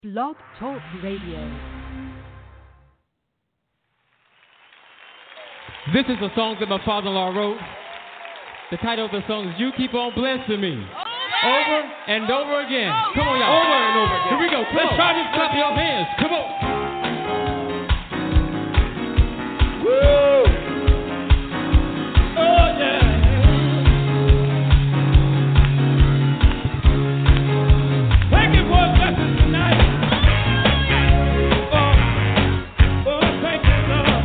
Blog Talk Radio. This is a song that my father-in-law wrote. The title of the song is You Keep On Blessing Me. Over and over again. Come on, y'all. Over and over again. Here we go. Let's try this. Clap your hands. Come on. Woo! Oh, yeah. Thank you for a blessing tonight. Thank you, Lord.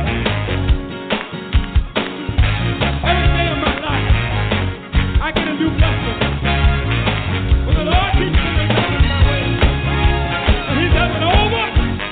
Every day of my life, I get a new blessing. When the Lord keeps me in my way, and He's done it over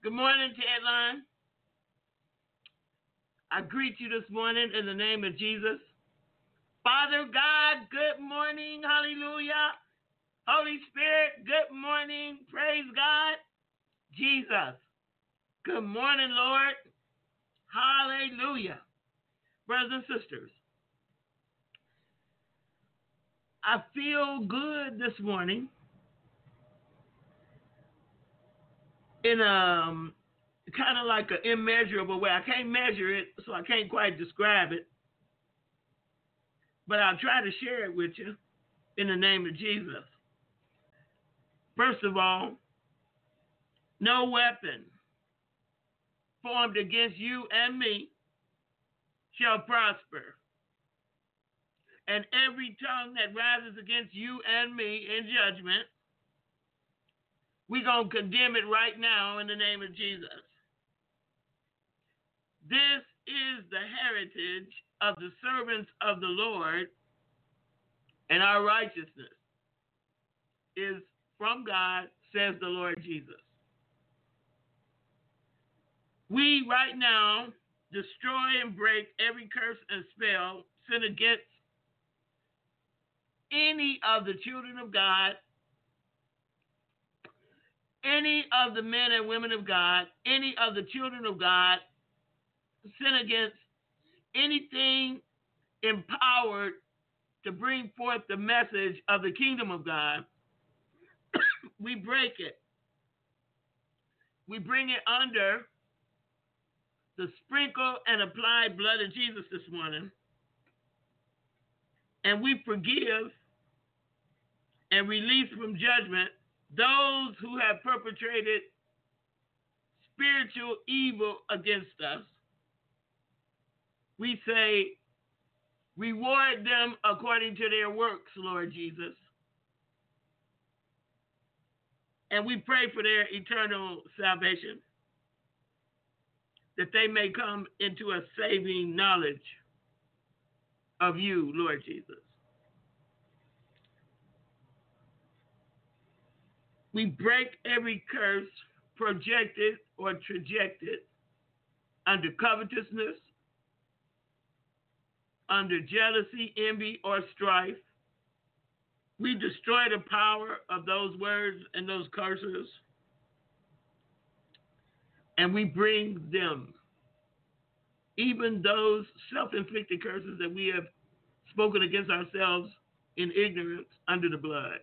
Good morning, Tedline. I greet you this morning in the name of Jesus. Father God, good morning. Hallelujah. Holy Spirit, good morning. Praise God. Jesus, good morning, Lord. Hallelujah. Brothers and sisters, I feel good this morning in a kind of like an immeasurable way. I can't measure it, so I can't quite describe it. But I'll try to share it with you in the name of Jesus. First of all, no weapon formed against you and me shall prosper. And every tongue that rises against you and me in judgment, we're going to condemn it right now in the name of Jesus. This is the heritage of the servants of the Lord, and our righteousness is from God, says the Lord Jesus. We right now destroy and break every curse and spell sent against any of the children of God, any of the men and women of God, any of the children of God, sent against anything empowered to bring forth the message of the kingdom of God. We break it. We bring it under the sprinkle and applied blood of Jesus this morning. And we forgive and release from judgment those who have perpetrated spiritual evil against us. We say, reward them according to their works, Lord Jesus. And we pray for their eternal salvation, that they may come into a saving knowledge of you, Lord Jesus. We break every curse projected or trajected under covetousness, under jealousy, envy, or strife. We destroy the power of those words and those curses, and we bring them, even those self-inflicted curses that we have spoken against ourselves in ignorance, under the blood.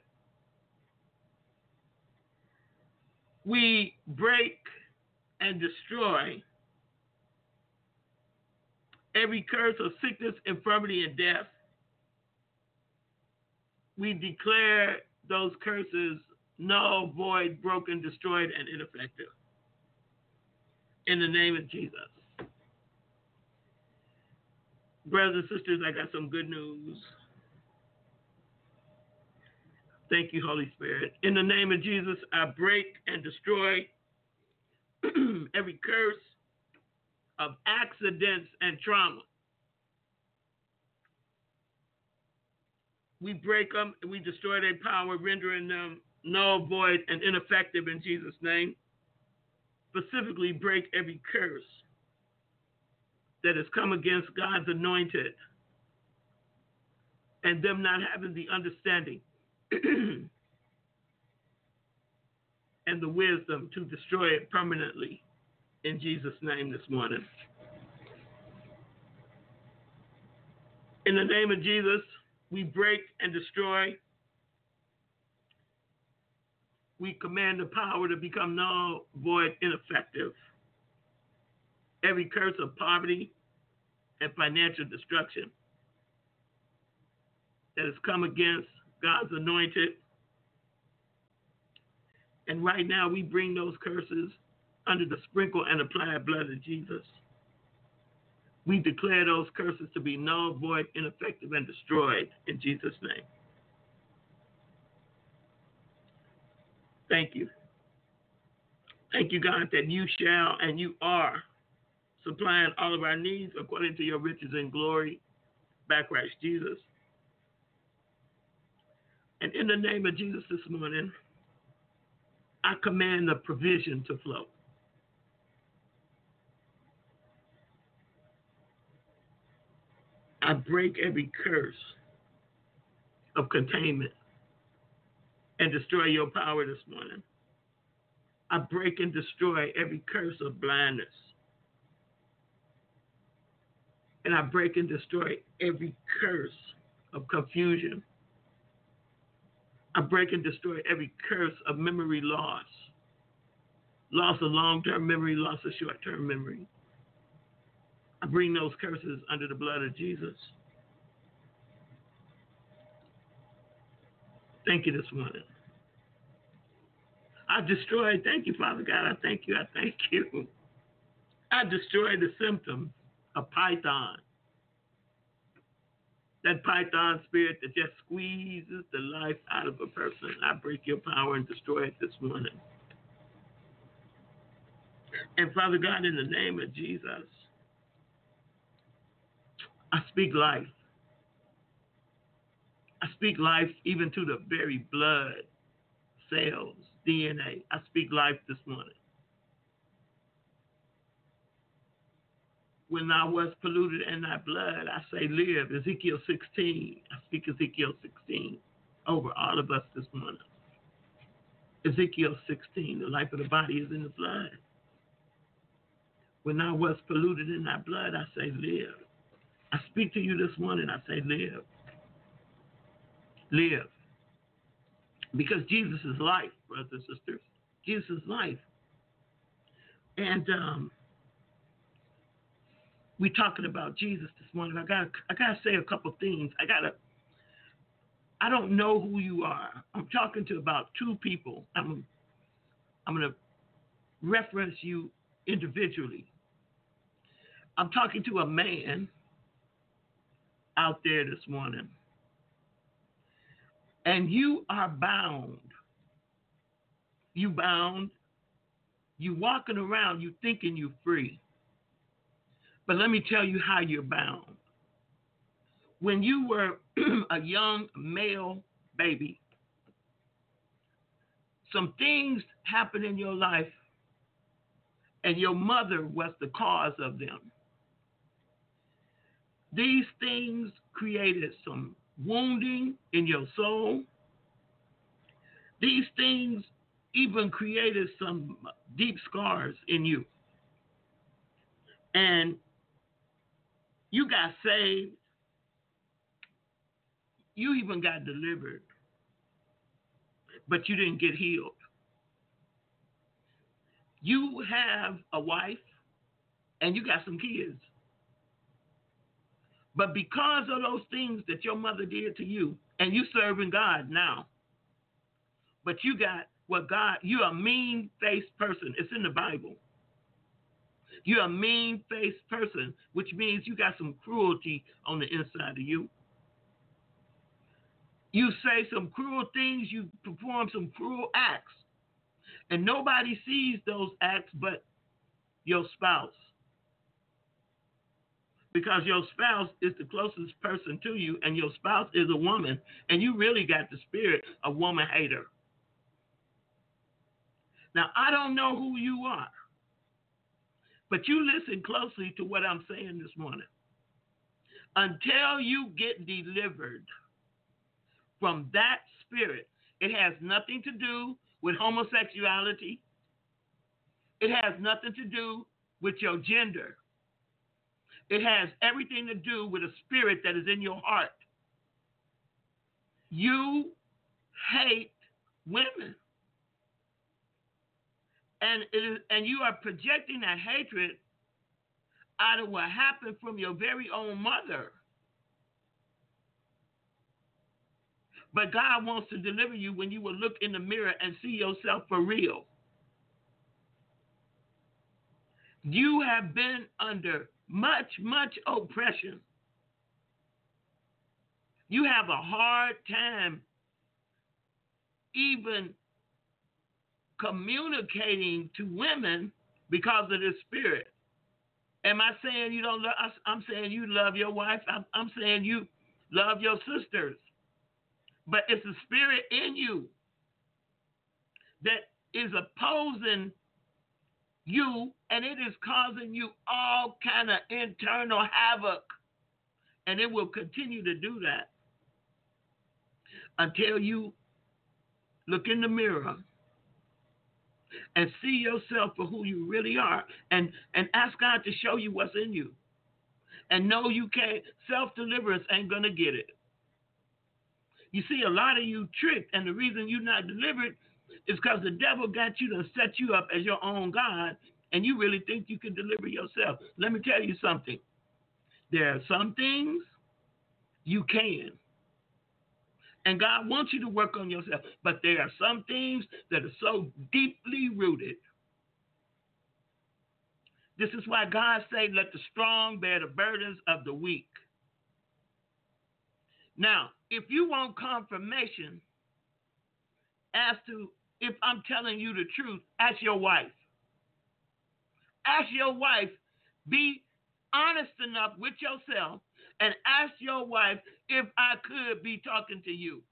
We break and destroy every curse of sickness, infirmity, and death. We declare those curses null, void, broken, destroyed, and ineffective. In the name of Jesus. Brothers and sisters, I got some good news. Thank you, Holy Spirit. In the name of Jesus, I break and destroy every curse of accidents and trauma. We break them and we destroy their power, rendering them null, void, and ineffective in Jesus' name. Specifically, break every curse that has come against God's anointed and them not having the understanding and the wisdom to destroy it permanently in Jesus' name this morning. In the name of Jesus, we break and destroy. We command the power to become null, void, ineffective. Every curse of poverty and financial destruction that has come against God's anointed. And right now we bring those curses under the sprinkle and applied blood of Jesus. We declare those curses to be null, void, ineffective, and destroyed in Jesus' name. Thank you. Thank you, God, that you shall and you are supplying all of our needs according to your riches and glory by Christ Jesus. And in the name of Jesus this morning, I command the provision to flow. I break every curse of containment and destroy your power this morning. I break and destroy every curse of blindness. And I break and destroy every curse of confusion. I break and destroy every curse of memory loss. Loss of long-term memory, loss of short-term memory. I bring those curses under the blood of Jesus. Thank you this morning. I destroyed, thank you, Father God. I thank you. I destroyed the symptoms of Python. That Python spirit that just squeezes the life out of a person. I break your power and destroy it this morning. And Father God, in the name of Jesus, I speak life. I speak life even to the very blood, cells, DNA. I speak life this morning. When thou wast polluted in thy blood, I say live. Ezekiel 16. I speak Ezekiel 16 over all of us this morning. Ezekiel 16, the life of the body is in the blood. When thou wast polluted in thy blood, I say live. I speak to you this morning, I say live. Live. Because Jesus is life, brothers and sisters. Jesus is life. And we're talking about Jesus this morning. I gotta say a couple things. I don't know who you are. I'm talking to about two people. I'm gonna reference you individually. I'm talking to a man out there this morning. And you are bound. You bound. You walking around, you thinking you're free. But let me tell you how you're bound. When you were a young male baby, some things happened in your life, and your mother was the cause of them. These things created some wounding in your soul. These things even created some deep scars in you. And you got saved. You even got delivered. But you didn't get healed. You have a wife and you got some kids. But because of those things that your mother did to you, and you serving God now, but you got what God, you're a mean-faced person. It's in the Bible. You're a mean-faced person, which means you got some cruelty on the inside of you. You say some cruel things, you perform some cruel acts, and nobody sees those acts but your spouse. Because your spouse is the closest person to you, and your spouse is a woman, and you really got the spirit of woman hater. Now, I don't know who you are, but you listen closely to what I'm saying this morning. Until you get delivered from that spirit, it has nothing to do with homosexuality. It has nothing to do with your gender. It has everything to do with a spirit that is in your heart. You hate women. And you are projecting that hatred out of what happened from your very own mother. But God wants to deliver you when you will look in the mirror and see yourself for real. You have been under much, much oppression. You have a hard time even communicating to women because of this spirit. Am I saying you don't love? I'm saying you love your wife. I'm saying you love your sisters. But it's a spirit in you that is opposing you, and it is causing you all kind of internal havoc. And it will continue to do that until you look in the mirror and see yourself for who you really are, and ask God to show you what's in you. And know you can't, self-deliverance ain't going to get it. You see, a lot of you tricked, and the reason you're not delivered is because the devil got you to set you up as your own God, and you really think you can deliver yourself. Let me tell you something. There are some things you can. And God wants you to work on yourself. But there are some things that are so deeply rooted. This is why God said, let the strong bear the burdens of the weak. Now, if you want confirmation as to if I'm telling you the truth, ask your wife. Ask your wife, be honest enough with yourself, and ask your wife if I could be talking to you.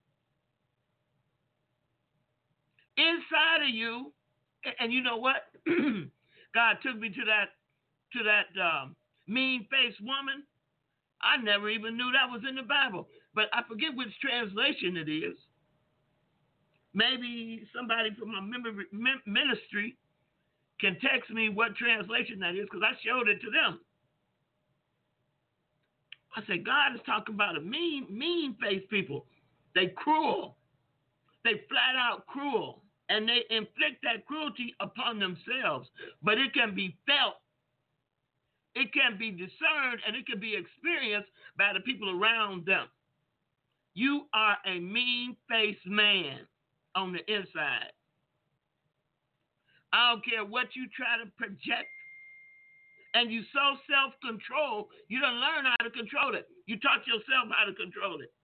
Inside of you, and you know what? God took me to that mean-faced woman. I never even knew that was in the Bible, but I forget which translation it is. Maybe somebody from my ministry can text me what translation that is, because I showed it to them. I said, God is talking about a mean-faced people. They cruel. They flat out cruel. And they inflict that cruelty upon themselves. But it can be felt. It can be discerned, and it can be experienced by the people around them. You are a mean-faced man on the inside. I don't care what you try to project. And you so self-control, you don't learn how to control it. You taught yourself how to control it.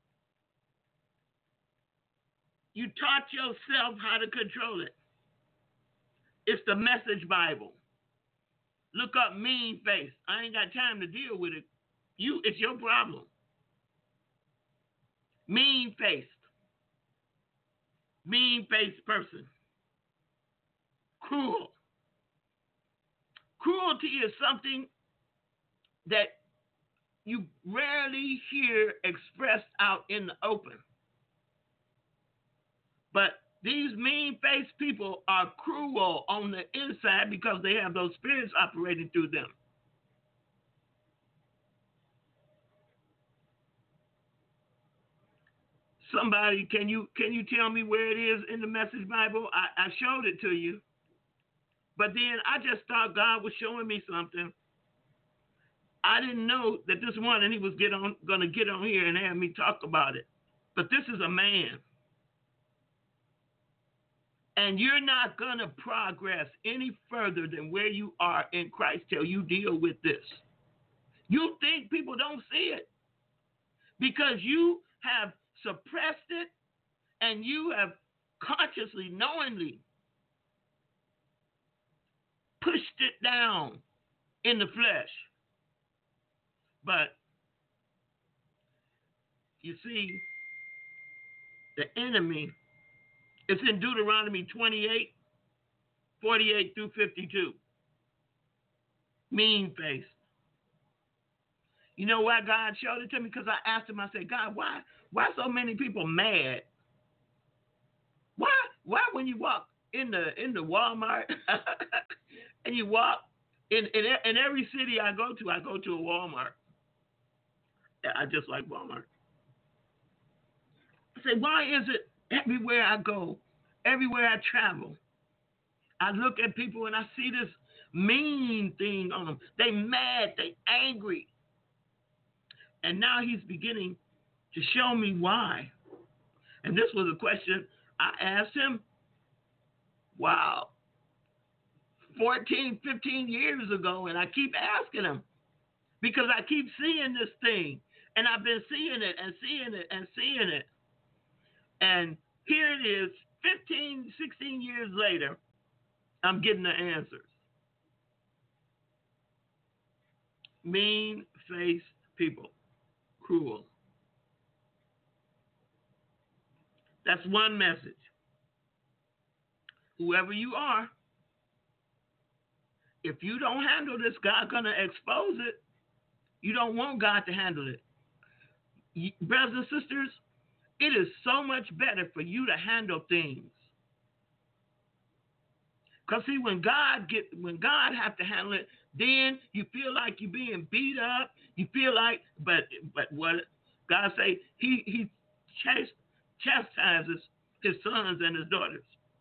You taught yourself how to control it. It's the Message Bible. Look up mean face. I ain't got time to deal with it. It's your problem. Mean-faced. Mean-faced person. Cruel. Cruelty is something that you rarely hear expressed out in the open. But these mean-faced people are cruel on the inside because they have those spirits operating through them. Somebody, can you tell me where it is in the Message Bible? I showed it to you. But then I just thought God was showing me something. I didn't know that this morning he was going to get on here and have me talk about it. But this is a man. And you're not going to progress any further than where you are in Christ till you deal with this. You think people don't see it because you have suppressed it and you have consciously, knowingly pushed it down in the flesh. But you see, the enemy, it's in Deuteronomy 28, 48 through 52. Mean face. You know why God showed it to me? Because I asked him, I said, God, why so many people mad? Why when you walk in the Walmart and you walk in every city I go to a Walmart. I just like Walmart. I say, why is it everywhere I go, everywhere I travel, I look at people and I see this mean thing on them. They mad, they angry. And now he's beginning to show me why. And this was a question I asked him, 14, 15 years ago, and I keep asking him because I keep seeing this thing, and I've been seeing it and seeing it and seeing it. And here it is, 15, 16 years later, I'm getting the answers. Mean-faced people. Cruel. That's one message. Whoever you are, if you don't handle this, God's going to expose it. You don't want God to handle it. Brothers and sisters, it is so much better for you to handle things. Because see, when God have to handle it, then you feel like you're being beat up. You feel like, but what God say, He chastises His sons and His daughters.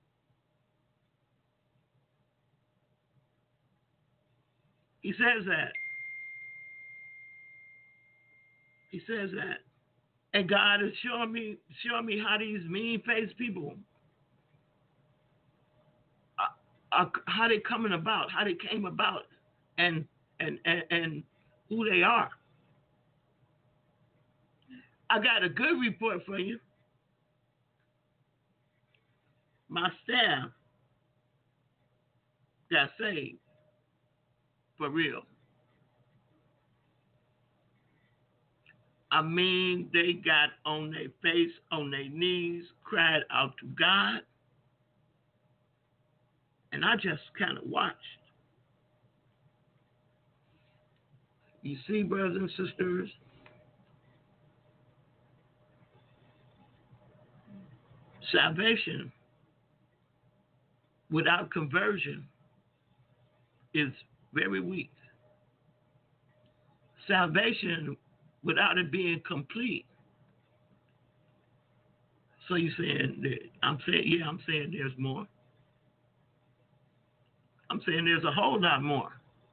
He says that. He says that. And God is showing me how these mean-faced people, how they coming about, how they came about, and who they are. I got a good report for you. My staff got saved for real. I mean, they got on their face, on their knees, cried out to God. And I just kind of watched. You see, brothers and sisters, salvation without conversion is very weak. Salvation without it being complete. So you're saying that, I'm saying there's more. I'm saying there's a whole lot more.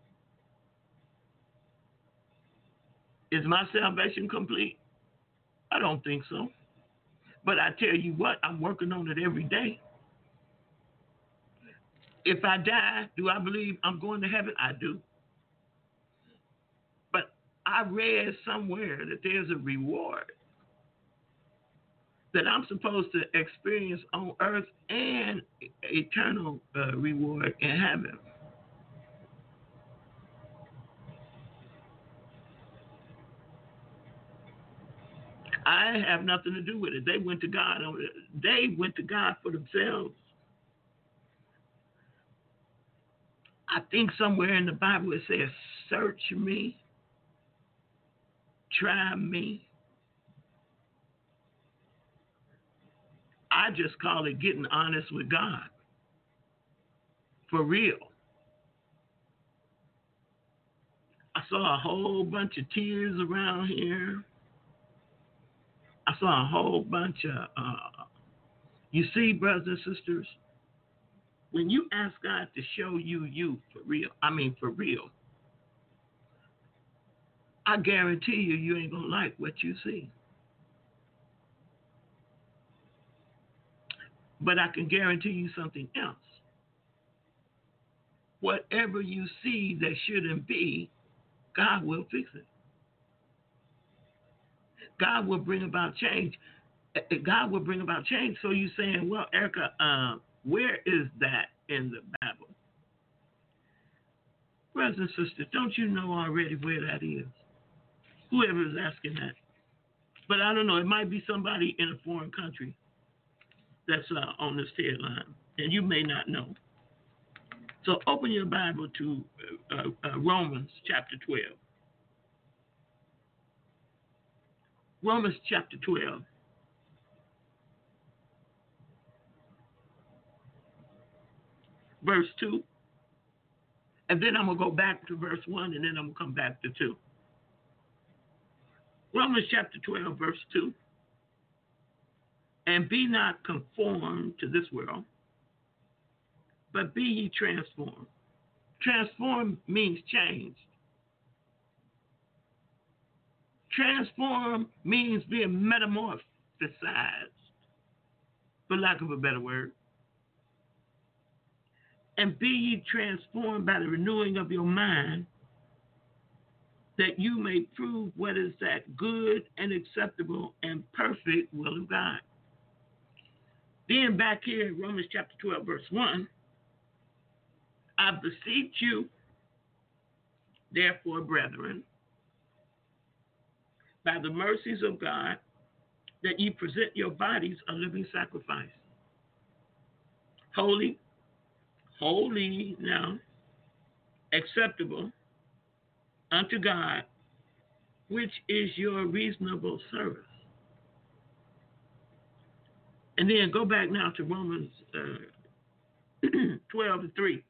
Is my salvation complete? I don't think so. But I tell you what, I'm working on it every day. If I die, do I believe I'm going to heaven? I do. But I read somewhere that there's a reward that I'm supposed to experience on earth and eternal reward in heaven. I have nothing to do with it. They went to God. They went to God for themselves. I think somewhere in the Bible it says, search me, try me. I just call it getting honest with God. For real. I saw a whole bunch of tears around here. I saw a whole bunch of, you see, brothers and sisters, when you ask God to show you for real, I guarantee you ain't going to like what you see. But I can guarantee you something else. Whatever you see that shouldn't be, God will fix it. God will bring about change. God will bring about change. So you're saying, well, Erica, where is that in the Bible? Brothers and sisters, don't you know already where that is? Whoever is asking that. But I don't know. It might be somebody in a foreign country that's on this headline, and you may not know. So open your Bible to Romans chapter 12. Romans chapter 12. Verse 2. And then I'm going to go back to verse 1, and then I'm going to come back to 2. Romans chapter 12, verse 2. And be not conformed to this world, but be ye transformed. Transform means change. Transform means being metamorphosized, for lack of a better word. And be ye transformed by the renewing of your mind, that you may prove what is that good and acceptable and perfect will of God. Then back here in Romans chapter 12, verse 1, I beseech you, therefore, brethren, by the mercies of God, that ye present your bodies a living sacrifice, holy now, acceptable unto God, which is your reasonable service. And then go back now to Romans 12:3.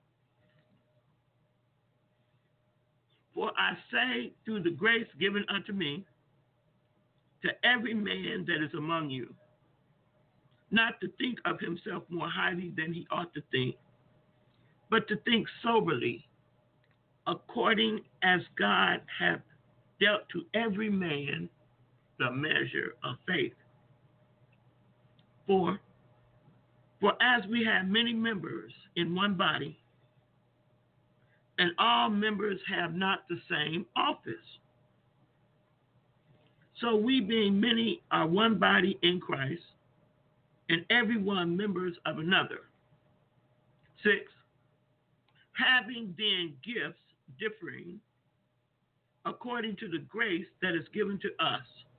For I say, through the grace given unto me, to every man that is among you, not to think of himself more highly than he ought to think, but to think soberly, according as God hath dealt to every man the measure of faith. For as we have many members in one body, and all members have not the same office, so we being many are one body in Christ, and every one members of another. 6, having then gifts differing according to the grace that is given to us,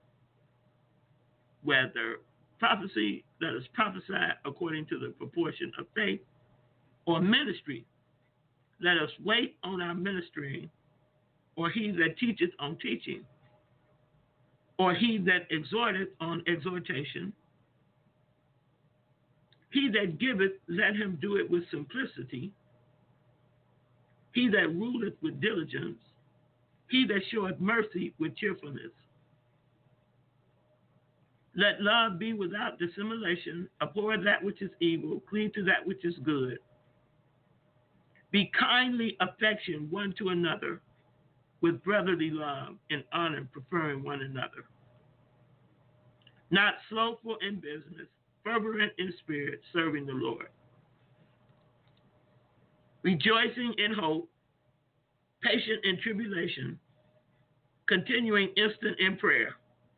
whether prophecy, let us prophesy according to the proportion of faith, or ministry, let us wait on our ministering, or he that teacheth on teaching, or he that exhorteth on exhortation. He that giveth, let him do it with simplicity. He that ruleth with diligence. He that showeth mercy with cheerfulness. Let love be without dissimulation. Abhor that which is evil. Cleave to that which is good. Be kindly affectioned one to another with brotherly love and honor, preferring one another. Not slothful in business, fervent in spirit, serving the Lord. Rejoicing in hope, patient in tribulation, continuing instant in prayer.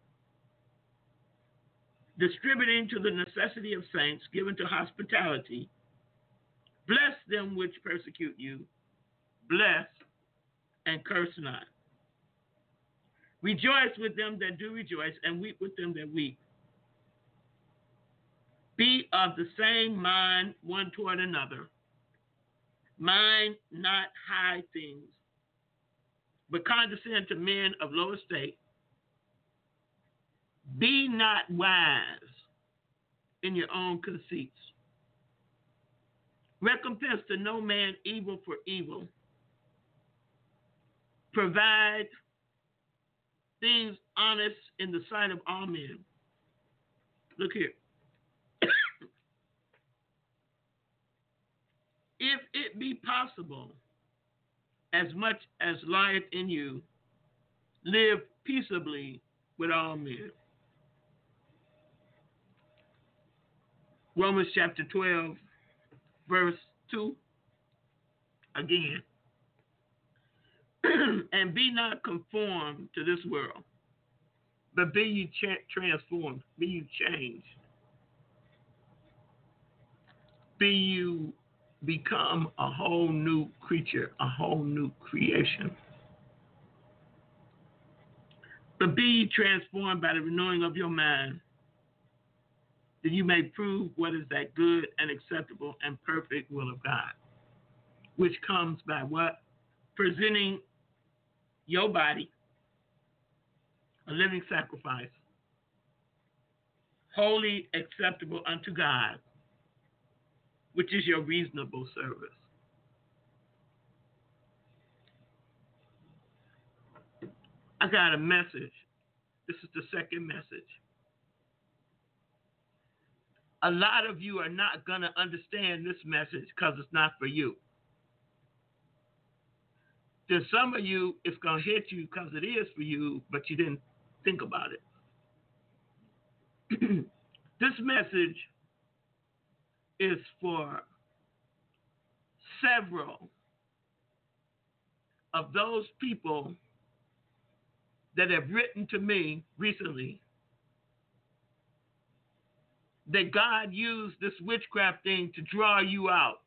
Distributing to the necessity of saints, given to hospitality. Bless them which persecute you. Bless and curse not. Rejoice with them that do rejoice, and weep with them that weep. Be of the same mind one toward another. Mind not high things, but condescend to men of low estate. Be not wise in your own conceits. Recompense to no man evil for evil. Provide things honest in the sight of all men. Look here. If it be possible, as much as lieth in you, live peaceably with all men. Romans chapter 12, verse 2, again. And be not conformed to this world, but be ye transformed, be you changed. Be you become a whole new creature, a whole new creation. But be ye transformed by the renewing of your mind, that you may prove what is that good and acceptable and perfect will of God, which comes by what? Presenting your body a living sacrifice, wholly acceptable unto God, which is your reasonable service. I got a message. This is the second message. A lot of you are not going to understand this message because it's not for you. There's some of you, it's going to hit you because it is for you, but you didn't think about it. This message is for several of those people that have written to me recently that God used this witchcraft thing to draw you out,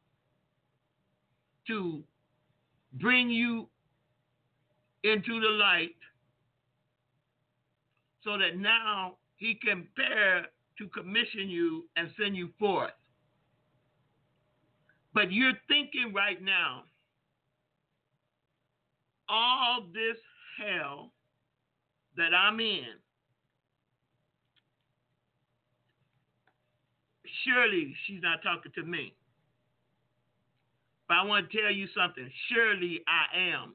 to bring you into the light, so that now he can prepare to commission you and send you forth. But you're thinking right now, all this hell that I'm in, surely she's not talking to me. But I want to tell you something. Surely I am.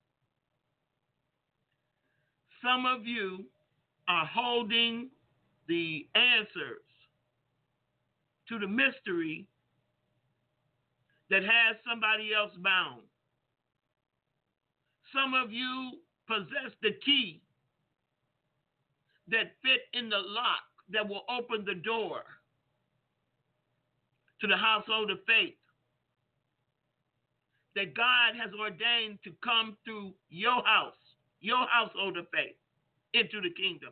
Some of you are holding the answers to the mystery that has somebody else bound. Some of you possess the key that fit in the lock that will open the door to the household of faith that God has ordained to come through your house, your household of faith, into the kingdom.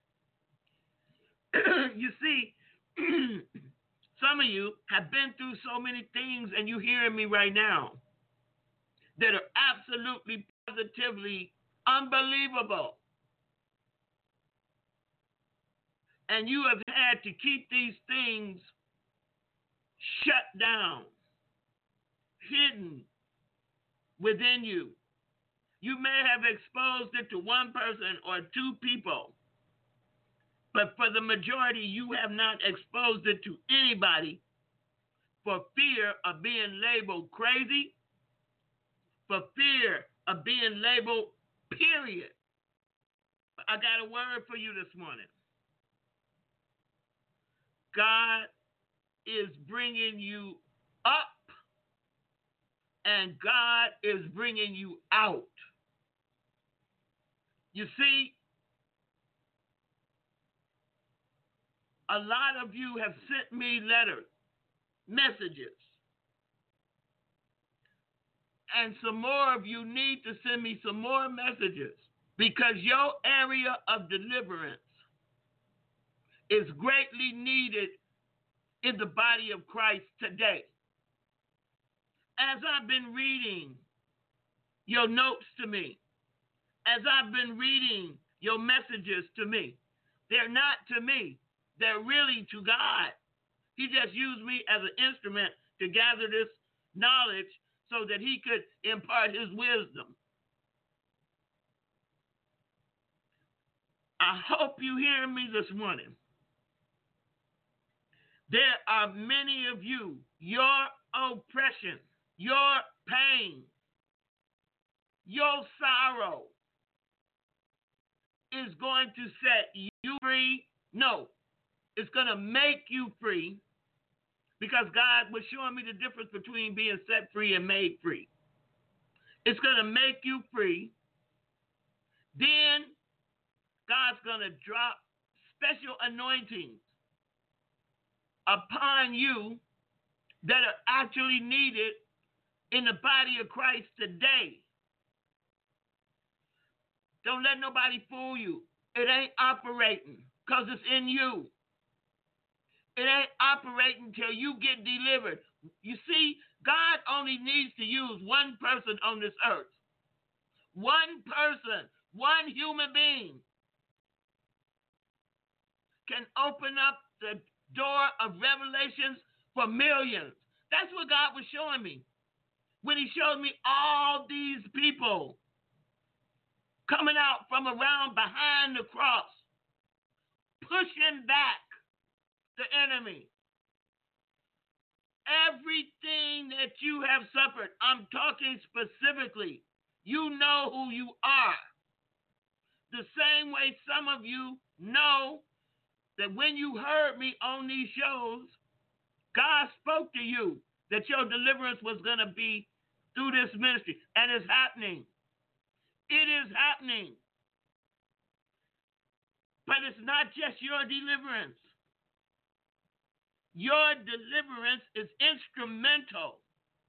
You see, some of you have been through so many things, and you're hearing me right now, that are absolutely, positively unbelievable. And you have had to keep these things shut down, hidden within you. You may have exposed it to one person or two people, but for the majority, you have not exposed it to anybody for fear of being labeled crazy, for fear of being labeled, period. I got a word for you this morning. God is bringing you up, and God is bringing you out. You see, a lot of you have sent me letters, messages, and some more of you need to send me some more messages, because your area of deliverance is greatly needed in the body of Christ today. As I've been reading your notes to me, as I've been reading your messages to me, they're not to me, they're really to God. He just used me as an instrument to gather this knowledge so that he could impart his wisdom. I hope you hear me this morning. There are many of you, your oppression, your pain, your sorrow is going to set you free. No, it's going to make you free, because God was showing me the difference between being set free and made free. It's going to make you free. Then God's going to drop special anointings upon you that are actually needed in the body of Christ today. Don't let nobody fool you. It ain't operating because it's in you. It ain't operating until you get delivered. You see, God only needs to use one person on this earth. One person, one human being can open up the door of revelations for millions. That's what God was showing me when he showed me all these people coming out from around behind the cross, pushing back the enemy. Everything that you have suffered, I'm talking specifically, you know who you are. The same way some of you know that when you heard me on these shows, God spoke to you that your deliverance was going to be through this ministry, and it's happening. It is happening. But it's not just your deliverance. Your deliverance is instrumental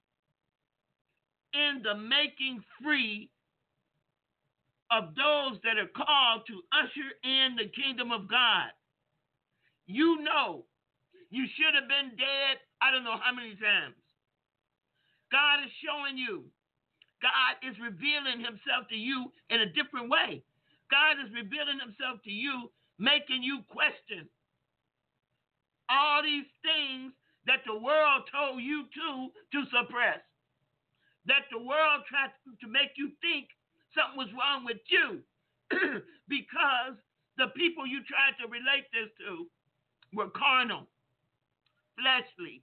in the making free of those that are called to usher in the kingdom of God. You know, you should have been dead, I don't know how many times. God is showing you. God is revealing himself to you in a different way. God is revealing himself to you, making you question all these things that the world told you to suppress, that the world tried to make you think something was wrong with you. because the people you tried to relate this to were carnal, fleshly,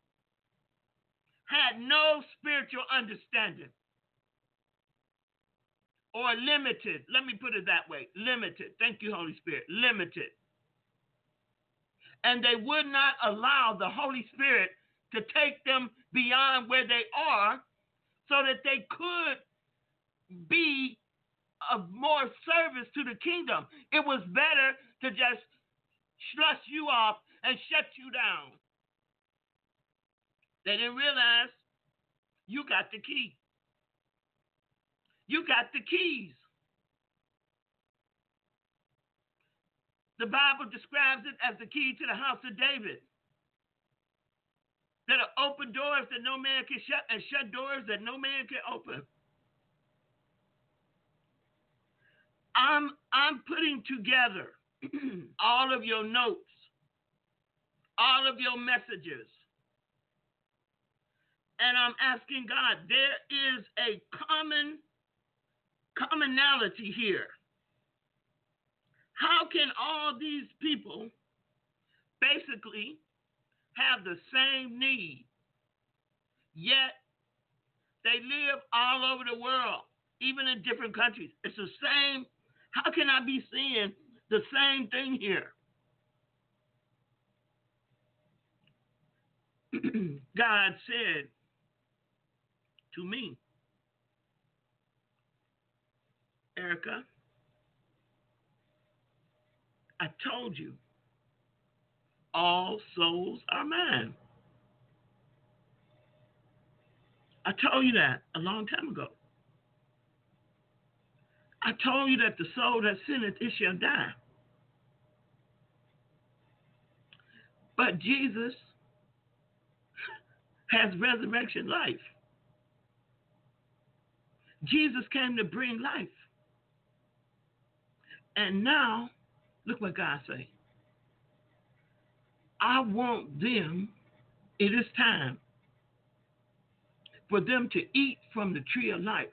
had no spiritual understanding, or limited. Let me put it that way, limited. Thank you, Holy Spirit, limited. And they would not allow the Holy Spirit to take them beyond where they are so that they could be of more service to the kingdom. It was better to just slush you off and shut you down. They didn't realize you got the key. You got the keys. The Bible describes it as the key to the house of David. That are open doors that no man can shut and shut doors that no man can open. I'm putting together all of your notes, all of your messages, and I'm asking God, there is a commonality here. How can all these people basically have the same need, yet they live all over the world, even in different countries? It's the same. How can I be seeing the same thing here? God said to me, Erica, I told you, all souls are mine. I told you that a long time ago. I told you that the soul that sinneth, it shall die. But Jesus has resurrection life. Jesus came to bring life. And now, look what God say. I want them, it is time for them to eat from the tree of life.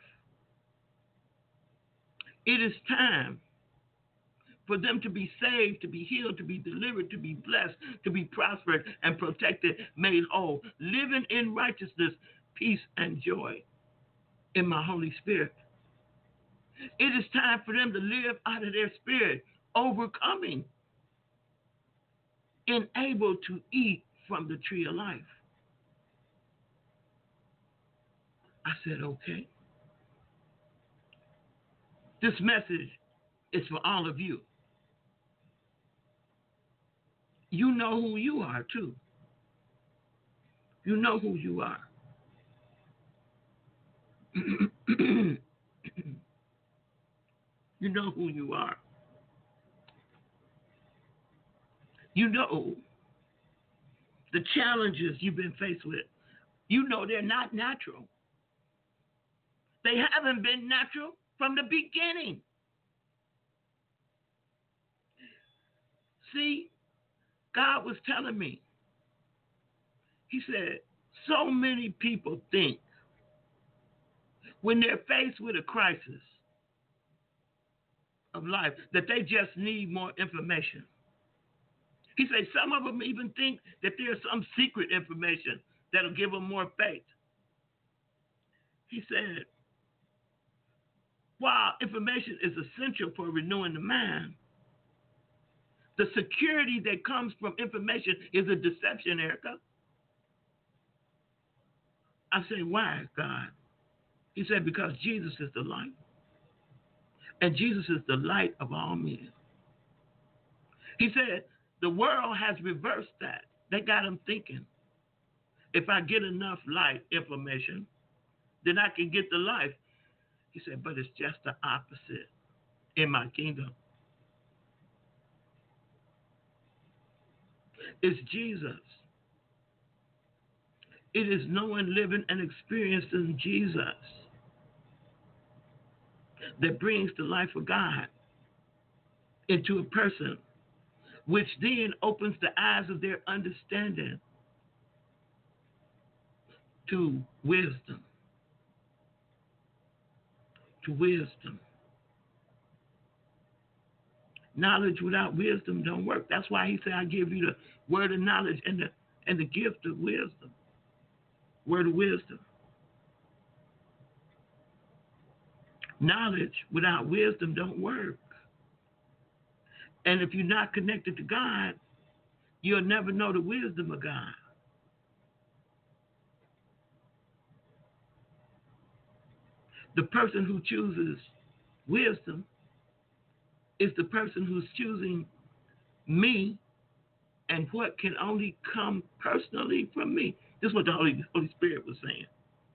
It is time for them to be saved, to be healed, to be delivered, to be blessed, to be prospered and protected, made whole, living in righteousness, peace, and joy in my Holy Spirit. It is time for them to live out of their spirit, overcoming, and able to eat from the tree of life. I said, okay. This message is for all of you. You know who you are, too. You know who you are. You know who you are. You know the challenges you've been faced with. You know they're not natural. They haven't been natural from the beginning. See, God was telling me, he said, so many people think when they're faced with a crisis of life that they just need more information. He said some of them even think that there's some secret information that'll give them more faith. He said, while information is essential for renewing the mind, the security that comes from information is a deception, Erica. I say, why, God? He said, because Jesus is the light. And Jesus is the light of all men. He said, the world has reversed that. They got them thinking, if I get enough light information, then I can get the life. He said, but it's just the opposite in my kingdom. It's Jesus. It is knowing, living, and experiencing Jesus that brings the life of God into a person, which then opens the eyes of their understanding to wisdom. To wisdom. Knowledge without wisdom don't work. That's why he said, I give you the word of knowledge and the gift of wisdom. Word of wisdom. Knowledge without wisdom don't work. And if you're not connected to God, you'll never know the wisdom of God. The person who chooses wisdom is the person who's choosing me and what can only come personally from me. This is what the Holy Spirit was saying.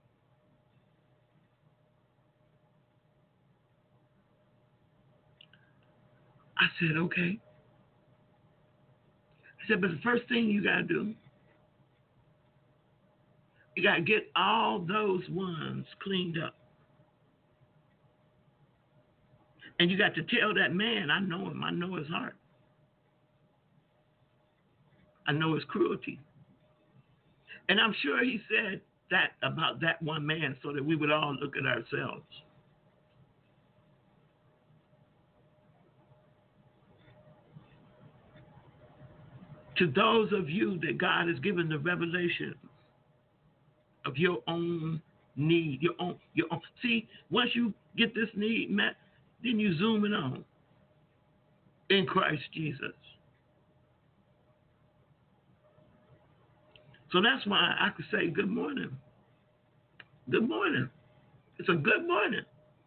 I said, okay. I said, but the first thing you got to do, you got to get all those ones cleaned up. And you got to tell that man, I know him, I know his heart. I know his cruelty. And I'm sure he said that about that one man so that we would all look at ourselves. To those of you that God has given the revelation of your own need, your own. See, once you get this need met, then you zoom it on in Christ Jesus. So that's why I could say good morning. Good morning. It's a good morning.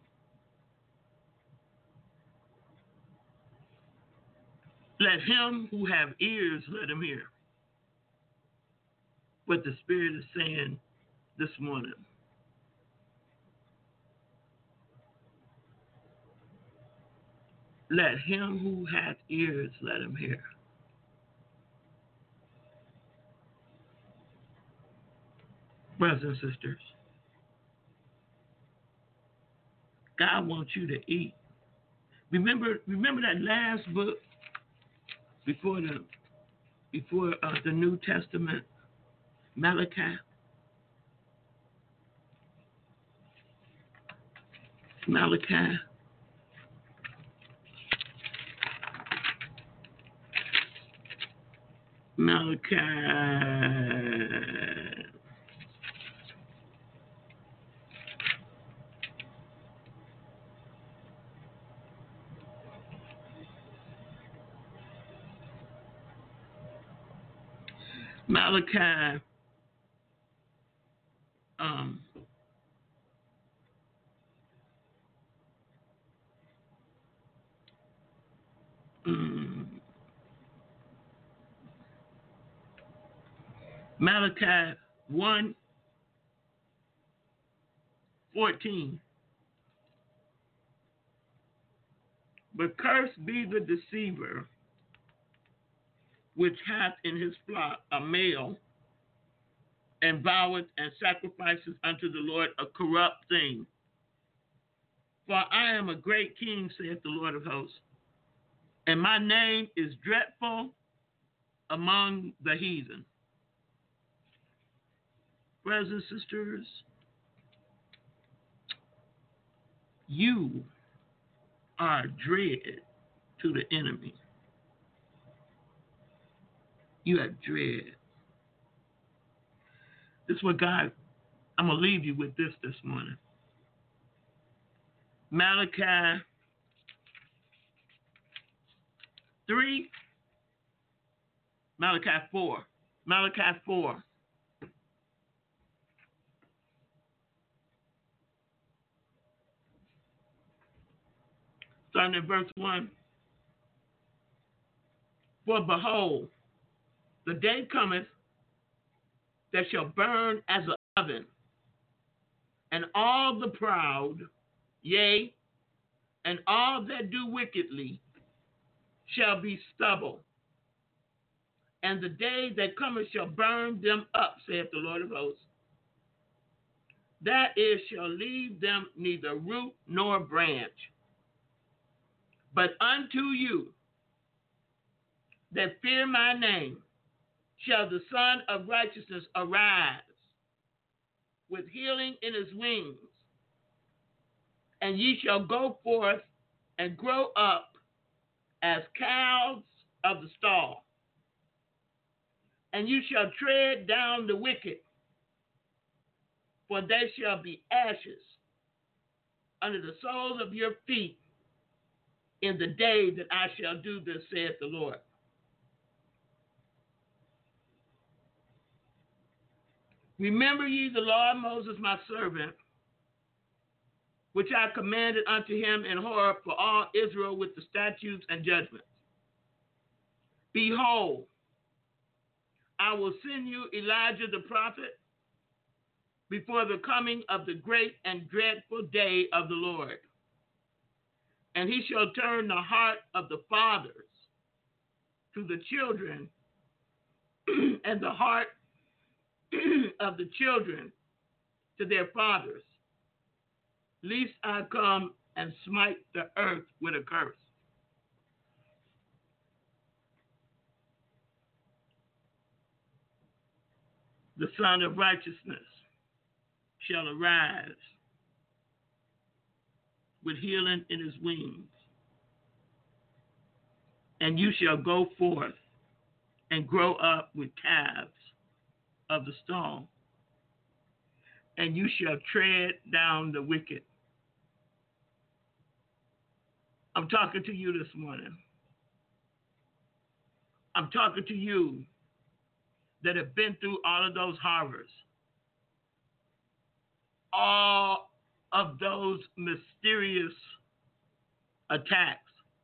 Let him who have ears, let him hear what the Spirit is saying this morning. Let him who hath ears, let him hear. Brothers and sisters, God wants you to eat. Remember that last book before the New Testament, Malachi. Malachi. Malachi. Malachi 1:14. But cursed be the deceiver which hath in his flock a male, and voweth and sacrifices unto the Lord a corrupt thing. For I am a great king, saith the Lord of hosts, and my name is dreadful among the heathen. Brothers and sisters, you are dread to the enemy. You have dread. This is what God, I'm going to leave you with this morning. Malachi 3, Malachi 4. Malachi 4. Starting at verse 1. For behold, the day cometh that shall burn as an oven, and all the proud, yea, and all that do wickedly shall be stubble. And the day that cometh shall burn them up, saith the Lord of hosts. That is, shall leave them neither root nor branch. But unto you that fear my name shall the Son of Righteousness arise with healing in his wings, and ye shall go forth and grow up, as calves of the stall, and you shall tread down the wicked, for they shall be ashes under the soles of your feet in the day that I shall do this, saith the Lord. Remember ye the law of Moses my servant, which I commanded unto him in Horeb for all Israel with the statutes and judgments. Behold, I will send you Elijah the prophet before the coming of the great and dreadful day of the Lord. And he shall turn the heart of the fathers to the children, and the heart of the children to their fathers, lest I come and smite the earth with a curse. The Son of Righteousness shall arise with healing in his wings, and you shall go forth and grow up with calves of the stall, and you shall tread down the wicked. I'm talking to you this morning. I'm talking to you that have been through all of those horrors, all of those mysterious attacks,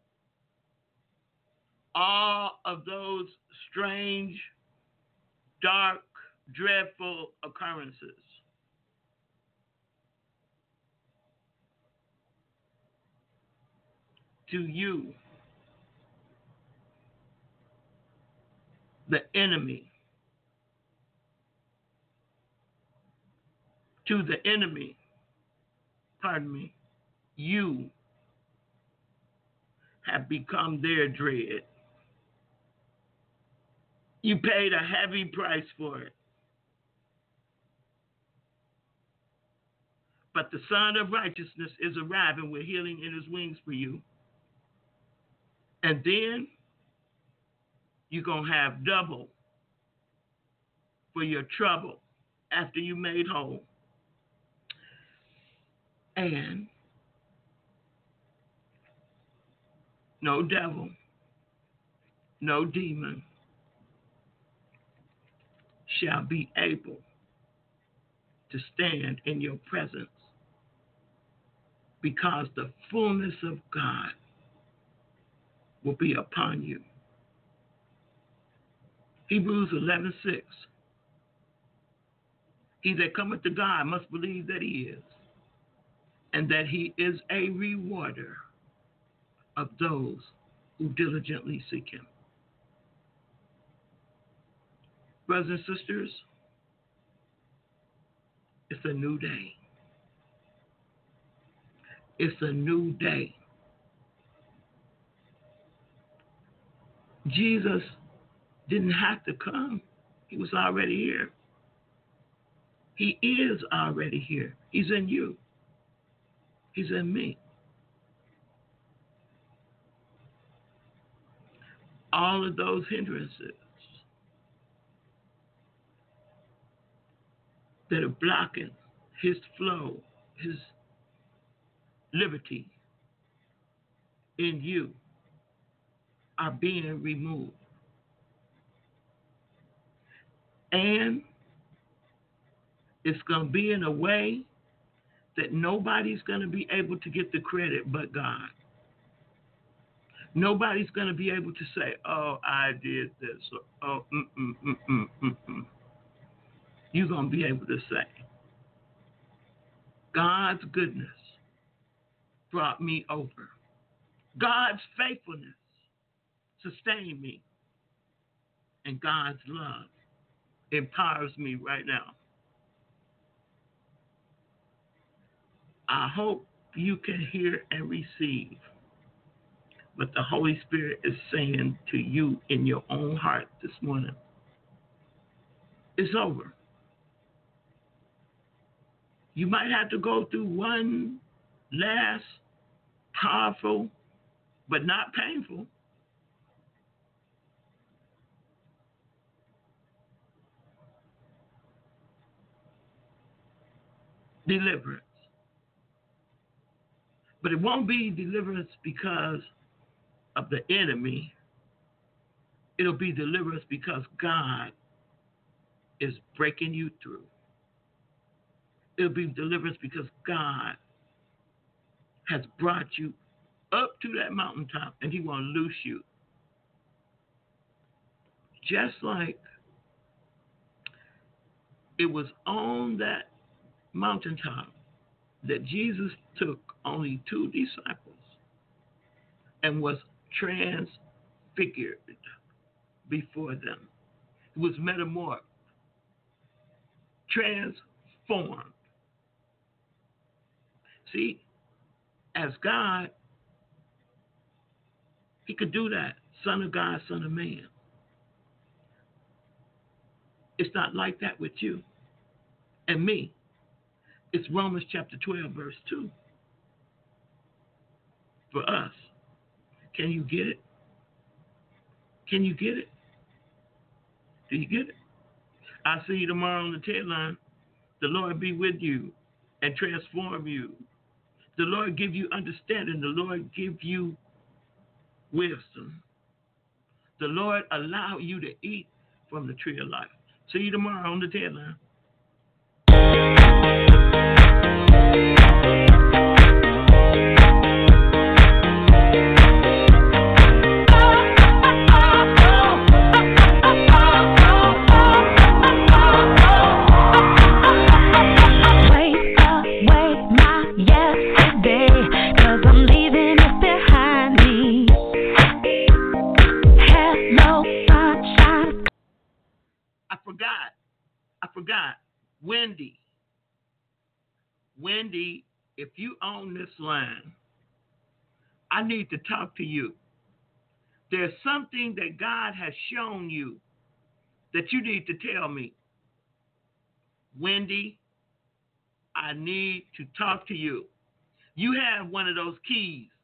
all of those strange, dark, dreadful occurrences. To you, the enemy, you have become their dread. You paid a heavy price for it. But the Son of Righteousness is arriving with healing in his wings for you. And then you're going to have double for your trouble after you made whole. And no devil, no demon shall be able to stand in your presence, because the fullness of God will be upon you. Hebrews 11:6. He that cometh to God must believe that he is, and that he is a rewarder of those who diligently seek him. Brothers and sisters, it's a new day. It's a new day. Jesus didn't have to come. He was already here. He is already here. He's in you. He's in me. All of those hindrances that are blocking his flow, his liberty in you, are being removed. And it's going to be in a way that nobody's going to be able to get the credit but God. Nobody's going to be able to say, oh, I did this. Or, oh, You're going to be able to say, God's goodness brought me over. God's faithfulness sustained me. And God's love empowers me right now. I hope you can hear and receive what the Holy Spirit is saying to you in your own heart this morning. It's over. You might have to go through one last powerful, but not painful, deliverance. But it won't be deliverance because of the enemy. It'll be deliverance because God is breaking you through. It'll be deliverance because God has brought you up to that mountaintop and he won't loose you. Just like it was on that mountaintop that Jesus took only 2 disciples and was transfigured before them. It was metamorphosed, transformed. See, as God, he could do that. Son of God, Son of Man. It's not like that with you and me. It's Romans chapter 12, verse 2. For us. Can you get it? Can you get it? Do you get it? I'll see you tomorrow on the tail line. The Lord be with you and transform you. The Lord give you understanding. The Lord give you wisdom. The Lord allow you to eat from the tree of life. See you tomorrow on the tail line. I forgot. Wendy, if you own this line, I need to talk to you. There's something that God has shown you that you need to tell me. Wendy, I need to talk to you. You have one of those keys